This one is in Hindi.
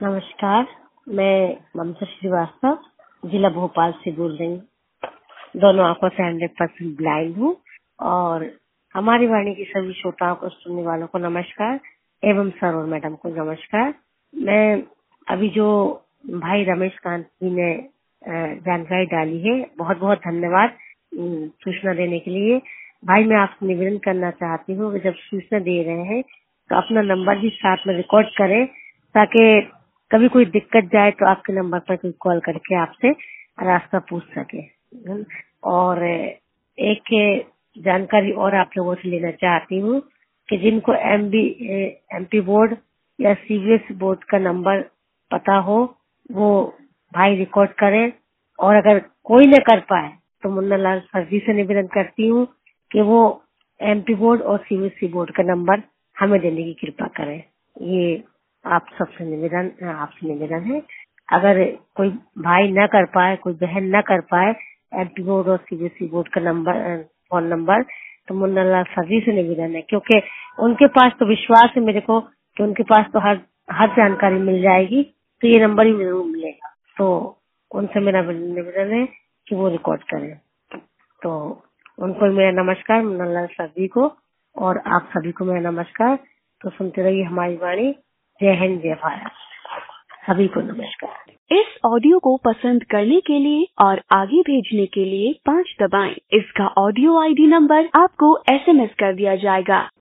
नमस्कार, मैं ममता श्रीवास्तव जिला भोपाल से बोल रही हूँ। दोनों आंखों से 100% ब्लाइंड हूँ और हमारी वाणी की सभी श्रोताओं को, सुनने वालों को नमस्कार एवं सर और मैडम को नमस्कार। मैं अभी जो भाई रमेश कांत जी ने जानकारी डाली है, बहुत बहुत धन्यवाद सूचना देने के लिए। भाई, मैं आपसे निवेदन करना चाहती हूँ कि जब सूचना दे रहे हैं तो अपना नंबर भी साथ में रिकॉर्ड करें, ताकि कभी कोई दिक्कत जाए तो आपके नंबर पर कोई कॉल करके आपसे रास्ता पूछ सके। और एक जानकारी और आप लोगों से लेना चाहती हूँ कि जिनको एमपी बोर्ड या सीबीएसई बोर्ड का नंबर पता हो, वो भाई रिकॉर्ड करें। और अगर कोई न कर पाए तो मुन्ना लाल सर जी से निवेदन करती हूँ कि वो एमपी बोर्ड और सीबीएसई बोर्ड का नंबर हमें देने की कृपा करें। ये आप सबसे निवेदन है। अगर कोई भाई न कर पाए, कोई बहन न कर पाए एमपी बोर्ड और सीबीएसई बोर्ड का फोन नंबर, तो मुन्ना लाल सर जी से निवेदन है, क्योंकि उनके पास तो विश्वास है मेरे को कि उनके पास तो हर जानकारी मिल जाएगी, तो ये नंबर ही जरूर मिलेगा। तो उनसे मेरा निवेदन है कि वो रिकॉर्ड करें। तो उनको मेरा नमस्कार, मुन्ना लाल सर जी को, और आप सभी को मेरा नमस्कार। तो सुनते रहिए हमारी वाणी। जय हिंद, जय भारत। सभी को नमस्कार। इस ऑडियो को पसंद करने के लिए और आगे भेजने के लिए 5 दबाएं। इसका ऑडियो आईडी नंबर आपको एसएमएस कर दिया जाएगा।